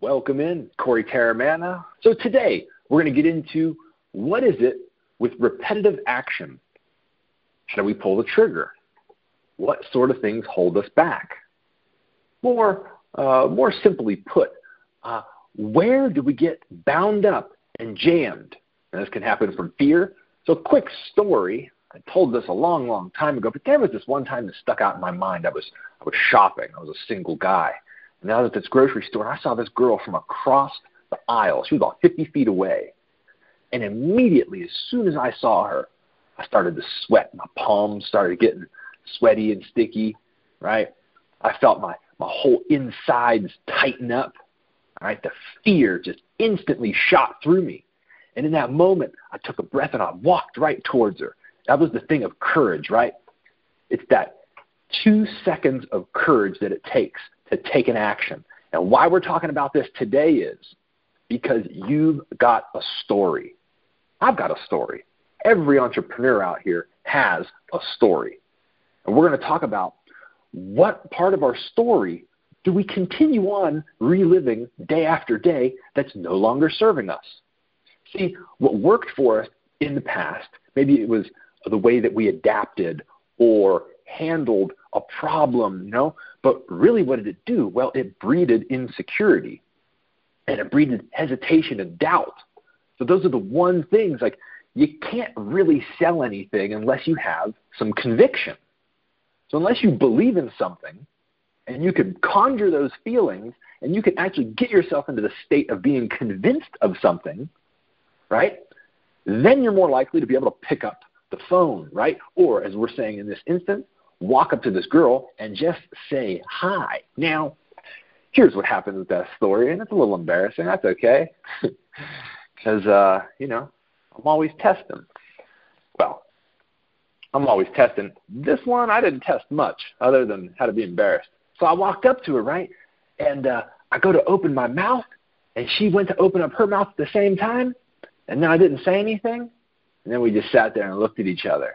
Welcome in, Corey Taramana. So today, we're going to get into what is it with repetitive action? How do we pull the trigger? What sort of things hold us back? More simply put, where do we get bound up and jammed? And this can happen from fear. So quick story. I told this a long, long time ago, but there was this one time that stuck out in my mind. I was shopping. I was a single guy. And I was at this grocery store, and I saw this girl from across the aisle. She was about 50 feet away. And immediately, as soon as I saw her, I started to sweat. My palms started getting sweaty and sticky, right? I felt my whole insides tighten up, right? The fear just instantly shot through me. And in that moment, I took a breath and I walked right towards her. That was the thing of courage, right? It's that 2 seconds of courage that it takes to take an action. And why we're talking about this today is because you've got a story. I've got a story. Every entrepreneur out here has a story. And we're going to talk about what part of our story do we continue on reliving day after day that's no longer serving us. See, what worked for us in the past, maybe it was the way that we adapted or handled a problem, but really what did it do? Well, it breeded insecurity and it breeded hesitation and doubt. So those are the one things, like you can't really sell anything unless you have some conviction. So unless you believe in something and you can conjure those feelings and you can actually get yourself into the state of being convinced of something, right, then you're more likely to be able to pick up the phone, right? Or as we're saying in this instance, walk up to this girl and just say hi. Now, here's what happens with that story, and it's a little embarrassing. That's okay, because, I'm always testing. Well, I'm always testing. This one, I didn't test much other than how to be embarrassed. So I walked up to her, right, and I go to open my mouth, and she went to open up her mouth at the same time, and then I didn't say anything, and then we just sat there and looked at each other.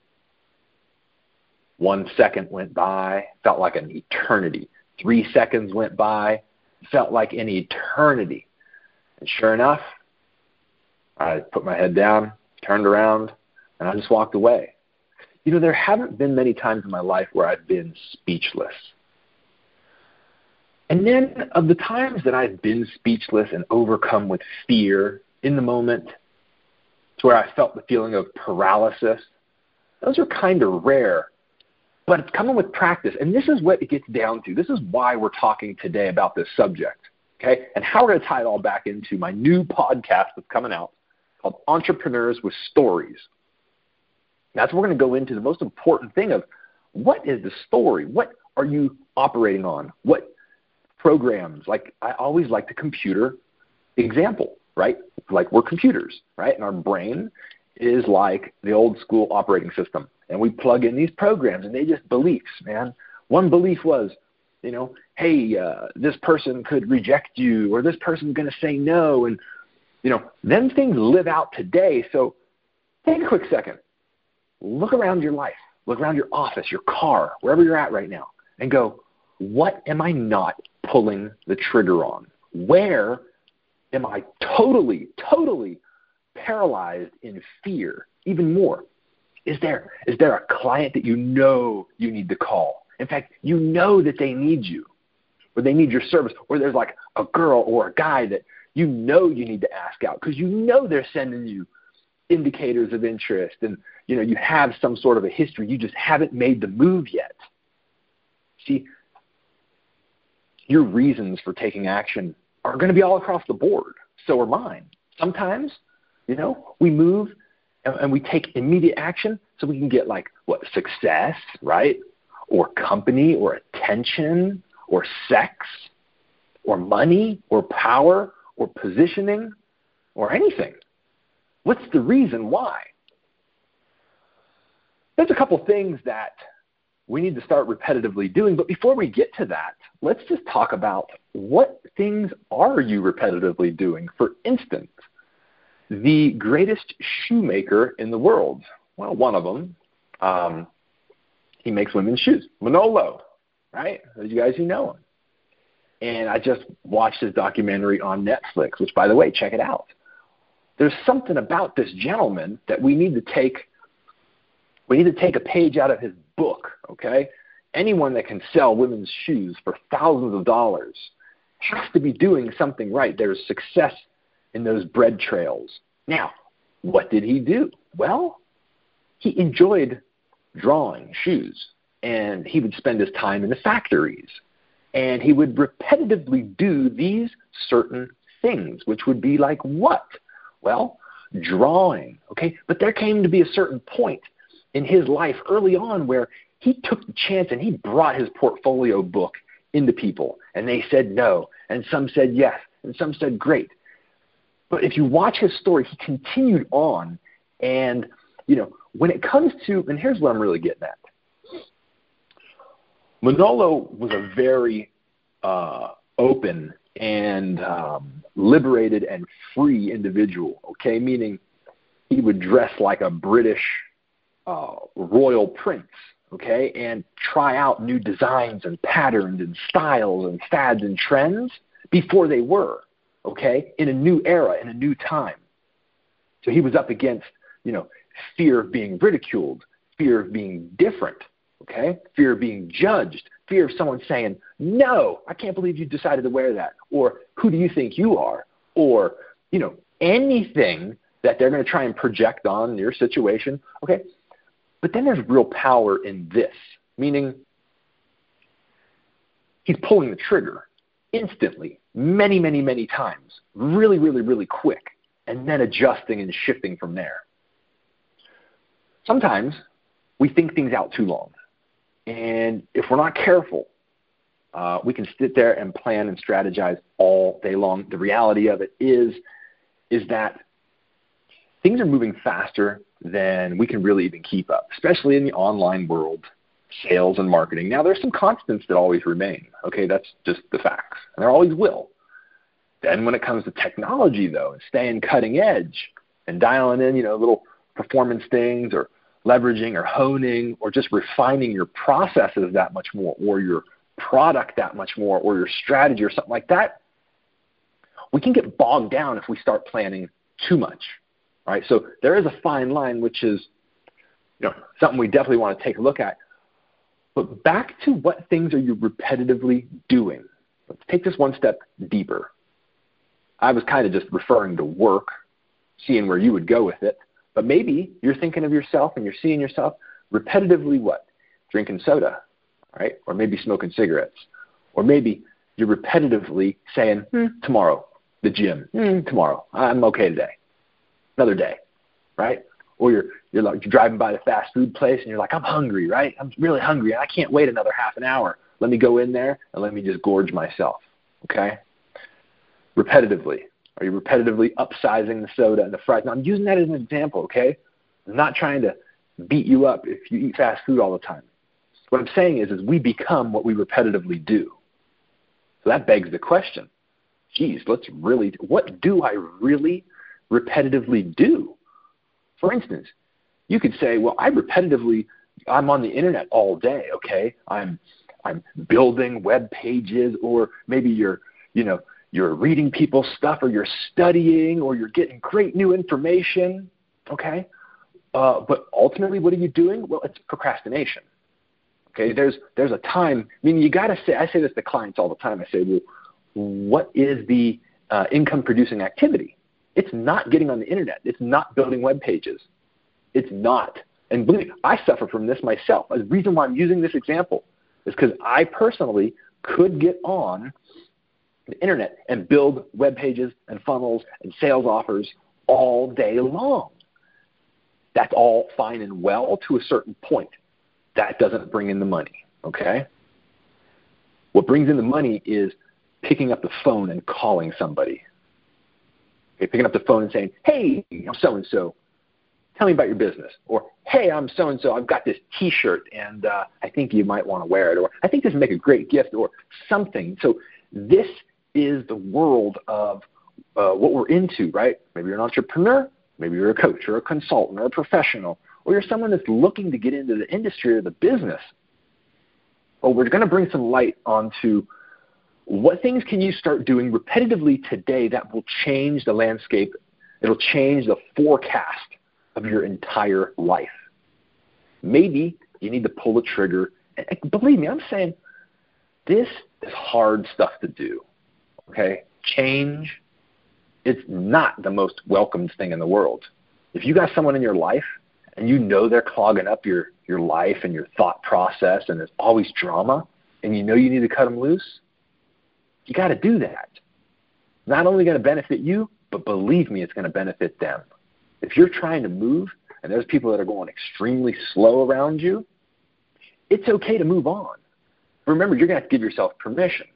1 second went by, felt like an eternity. 3 seconds went by, felt like an eternity. And sure enough, I put my head down, turned around, and I just walked away. There haven't been many times in my life where I've been speechless. And then of the times that I've been speechless and overcome with fear in the moment, to where I felt the feeling of paralysis, those are kind of rare. But it's coming with practice, and this is what it gets down to. This is why we're talking today about this subject, okay? And how we're going to tie it all back into my new podcast that's coming out called Entrepreneurs with Stories. That's what we're going to go into the most important thing of what is the story? What are you operating on? What programs? Like I always like the computer example, right? Like we're computers, right? And our brain is like the old school operating system. And we plug in these programs, and they just beliefs, man. One belief was, hey, this person could reject you, or this person's going to say no. And, them things live out today. So take a quick second. Look around your life. Look around your office, your car, wherever you're at right now, and go, what am I not pulling the trigger on? Where am I totally paralyzed in fear? Even more. Is there a client that you need to call? In fact, that they need you, or they need your service, or there's like a girl or a guy that you need to ask out because they're sending you indicators of interest, and you have some sort of a history. You just haven't made the move yet. See, your reasons for taking action are going to be all across the board. So are mine. Sometimes, we move and we take immediate action so we can get success, right? Or company or attention or sex or money or power or positioning or anything. What's the reason why? There's a couple things that we need to start repetitively doing, but before we get to that, let's just talk about what things are you repetitively doing. For instance, the greatest shoemaker in the world, well, one of them, he makes women's shoes, Manolo, right? Those of you guys who know him. And I just watched his documentary on Netflix, which, by the way, check it out. There's something about this gentleman that we need to take a page out of his book, okay? Anyone that can sell women's shoes for thousands of dollars has to be doing something right. There's success in those bread trails. Now, what did he do? Well, he enjoyed drawing shoes, and he would spend his time in the factories, and he would repetitively do these certain things, which would be like what? Well, drawing, okay? But there came to be a certain point in his life early on where he took the chance and he brought his portfolio book into people, and they said no, and some said yes, and some said great. But if you watch his story, he continued on, and, when it comes to, and here's what I'm really getting at. Manolo was a very open and liberated and free individual, okay? Meaning he would dress like a British royal prince, okay, and try out new designs and patterns and styles and fads and trends before they were, okay, in a new era, in a new time. So he was up against, fear of being ridiculed, fear of being different, okay, fear of being judged, fear of someone saying, no, I can't believe you decided to wear that, or who do you think you are, or, anything that they're going to try and project on your situation, okay. But then there's real power in this, meaning he's pulling the trigger instantly, many, many, many times, really, really, really quick, and then adjusting and shifting from there. Sometimes we think things out too long, and if we're not careful, we can sit there and plan and strategize all day long. The reality of it is that things are moving faster than we can really even keep up, especially in the online world, sales and marketing. Now, there's some constants that always remain, okay? That's just the facts, and there always will. Then when it comes to technology, though, and staying cutting edge and dialing in, little performance things or leveraging or honing or just refining your processes that much more or your product that much more or your strategy or something like that, we can get bogged down if we start planning too much. All right, so there is a fine line, which is something we definitely want to take a look at. But back to what things are you repetitively doing? Let's take this one step deeper. I was kind of just referring to work, seeing where you would go with it. But maybe you're thinking of yourself and you're seeing yourself repetitively what? Drinking soda, right? Or maybe smoking cigarettes. Or maybe you're repetitively saying, tomorrow, the gym, tomorrow, I'm okay today. Another day, right? Or you're driving by the fast food place and you're like, I'm hungry, right? I'm really hungry and I can't wait another half an hour. Let me go in there and let me just gorge myself, okay? Repetitively. Are you repetitively upsizing the soda and the fries? Now, I'm using that as an example, okay? I'm not trying to beat you up if you eat fast food all the time. What I'm saying is we become what we repetitively do. So that begs the question, what do I really repetitively do? For instance, you could say, well, I'm on the internet all day, okay? I'm building web pages, or maybe you're reading people's stuff, or you're studying, or you're getting great new information, okay? But ultimately, what are you doing? Well, it's procrastination, okay? There's a time, you got to say, I say this to clients all the time. I say, well, what is the income-producing activity? It's not getting on the internet. It's not building web pages. It's not. And believe me, I suffer from this myself. The reason why I'm using this example is because I personally could get on the internet and build web pages and funnels and sales offers all day long. That's all fine and well to a certain point. That doesn't bring in the money, okay? What brings in the money is picking up the phone and calling somebody. Okay, picking up the phone and saying, hey, I'm so-and-so, tell me about your business. Or, hey, I'm so-and-so, I've got this T-shirt, and I think you might want to wear it. Or, I think this would make a great gift, or something. So this is the world of what we're into, right? Maybe you're an entrepreneur, maybe you're a coach or a consultant or a professional, or you're someone that's looking to get into the industry or the business. Well, we're going to bring some light onto what things can you start doing repetitively today that will change the landscape? It'll change the forecast of your entire life. Maybe you need to pull the trigger. And believe me, I'm saying this is hard stuff to do, okay? Change, it's not the most welcomed thing in the world. If you got someone in your life and you know they're clogging up your life and your thought process and there's always drama and you know you need to cut them loose, you got to do that. Not only going to benefit you, but believe me, it's going to benefit them. If you're trying to move and there's people that are going extremely slow around you, it's okay to move on. Remember, you're going to have to give yourself permission.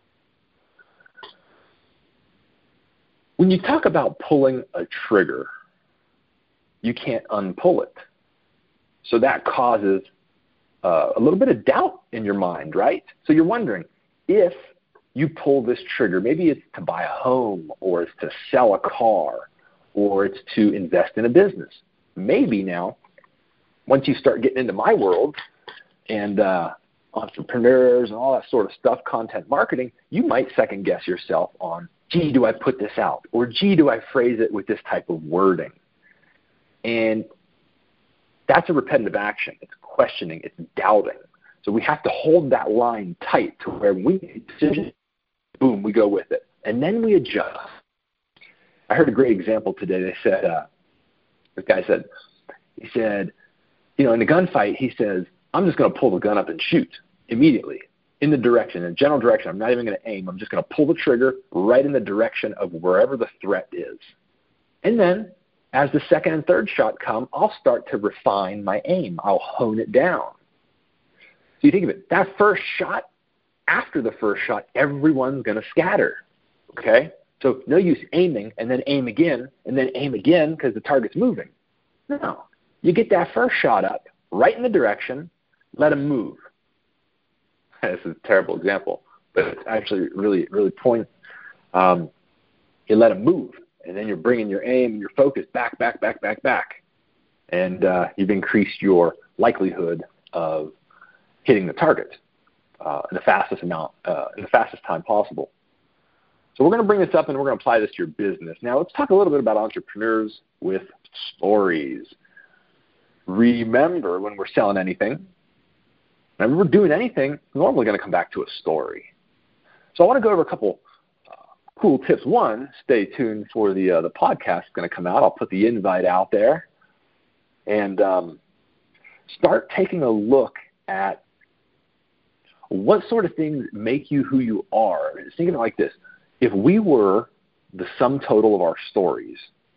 When you talk about pulling a trigger, you can't unpull it. So that causes a little bit of doubt in your mind, right? So you're wondering, if you pull this trigger, maybe it's to buy a home, or it's to sell a car, or it's to invest in a business. Maybe now, once you start getting into my world and entrepreneurs and all that sort of stuff, content marketing, you might second guess yourself on, gee, do I put this out? Or gee, do I phrase it with this type of wording? And that's a repetitive action. It's questioning. It's doubting. So we have to hold that line tight to where we make a decision, boom, we go with it. And then we adjust. I heard a great example today. They said, this guy said, in a gunfight, he says, I'm just going to pull the gun up and shoot immediately in the general direction. I'm not even going to aim. I'm just going to pull the trigger right in the direction of wherever the threat is. And then as the second and third shot come, I'll start to refine my aim. I'll hone it down. So you think of it, that first shot, after the first shot, everyone's going to scatter, okay? So no use aiming and then aim again and then aim again because the target's moving. No, you get that first shot up right in the direction, let them move. This is a terrible example, but it's actually really, really point. You let them move, and then you're bringing your aim and your focus back. And you've increased your likelihood of hitting the target in the fastest time possible. So we're going to bring this up and we're going to apply this to your business. Now let's talk a little bit about entrepreneurs with stories. Remember, when we're selling anything, when we're doing anything, it's normally going to come back to a story. So I want to go over a couple cool tips. One, stay tuned for the podcast going to come out. I'll put the invite out there. And start taking a look at what sort of things make you who you are. Think of it like this. If we were the sum total of our stories,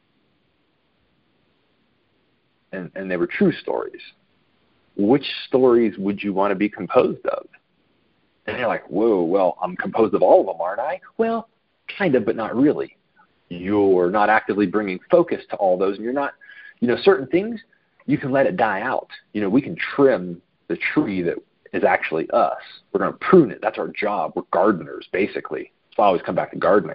and they were true stories, which stories would you want to be composed of? And you're like, whoa, well, I'm composed of all of them, aren't I? Well, kind of, but not really. You're not actively bringing focus to all those, and you're not, certain things, you can let it die out. We can trim the tree that is actually us. We're going to prune it. That's our job. We're gardeners, basically. So I always come back to gardening.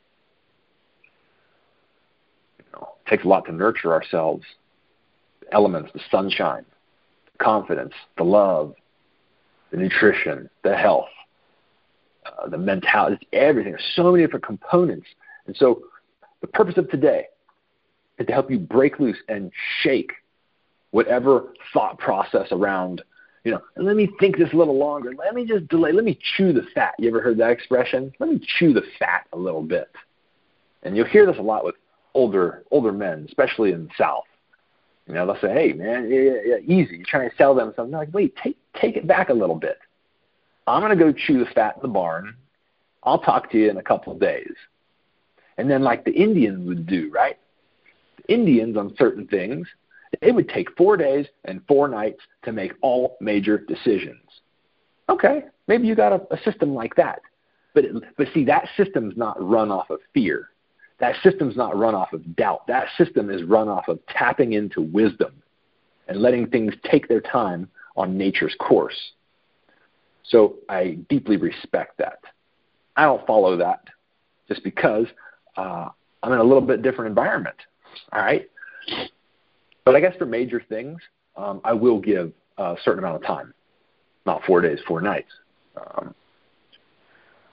It takes a lot to nurture ourselves. The elements, the sunshine, the confidence, the love, the nutrition, the health, the mentality, everything. There's so many different components. And so the purpose of today is to help you break loose and shake whatever thought process around, let me think this a little longer. Let me just delay. Let me chew the fat. You ever heard that expression? Let me chew the fat a little bit. And you'll hear this a lot with older men, especially in the South. They'll say, hey, man, yeah, easy. You're trying to sell them something. They're like, wait, take it back a little bit. I'm going to go chew the fat in the barn. I'll talk to you in a couple of days. And then like the Indians would do, right? The Indians on certain things, it would take 4 days and 4 nights to make all major decisions. Okay, maybe you got a system like that. But see, that system's not run off of fear. That system's not run off of doubt. That system is run off of tapping into wisdom and letting things take their time on nature's course. So I deeply respect that. I don't follow that just because I'm in a little bit different environment, all right? But I guess for major things, I will give a certain amount of time, not 4 days, 4 nights.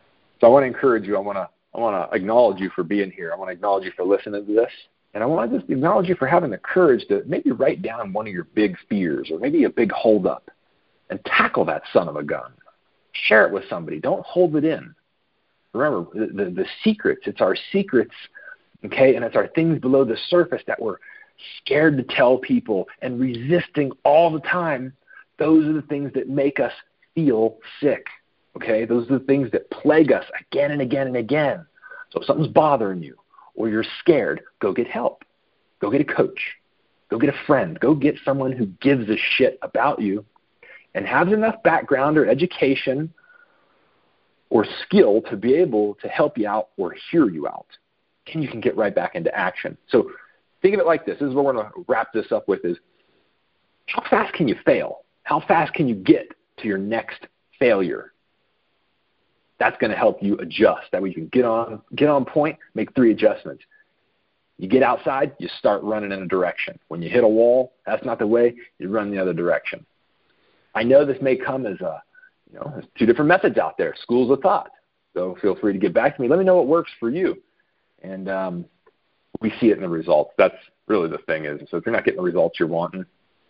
So I want to encourage you. I want to acknowledge you for being here. I want to acknowledge you for listening to this. And I want to just acknowledge you for having the courage to maybe write down one of your big fears or maybe a big holdup and tackle that son of a gun. Share it with somebody. Don't hold it in. Remember, the secrets, it's our secrets, okay, and it's our things below the surface that we're scared to tell people and resisting all the time. Those are the things that make us feel sick, okay? Those are the things that plague us again and again and again. So if something's bothering you or you're scared, go get help. Go get a coach. Go get a friend. Go get someone who gives a shit about you and has enough background or education or skill to be able to help you out or hear you out. And you can get right back into action. So think of it like this. This is what we're going to wrap this up with is, how fast can you fail? How fast can you get to your next failure? That's going to help you adjust. That way you can get on point, make 3 adjustments. You get outside, you start running in a direction. When you hit a wall, that's not the way, you run the other direction. I know this may come as there's 2 different methods out there, schools of thought. So feel free to get back to me. Let me know what works for you. And we see it in the results. That's really the thing is, so if you're not getting the results you're wanting,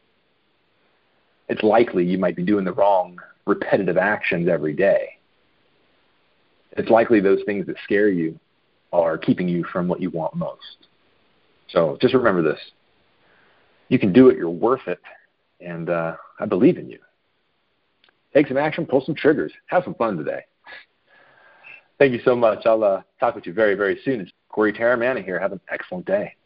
it's likely you might be doing the wrong repetitive actions every day. It's likely those things that scare you are keeping you from what you want most. So just remember this. You can do it. You're worth it. And I believe in you. Take some action. Pull some triggers. Have some fun today. Thank you so much. I'll talk with you very, very soon. It's Corey Taramana here. Have an excellent day.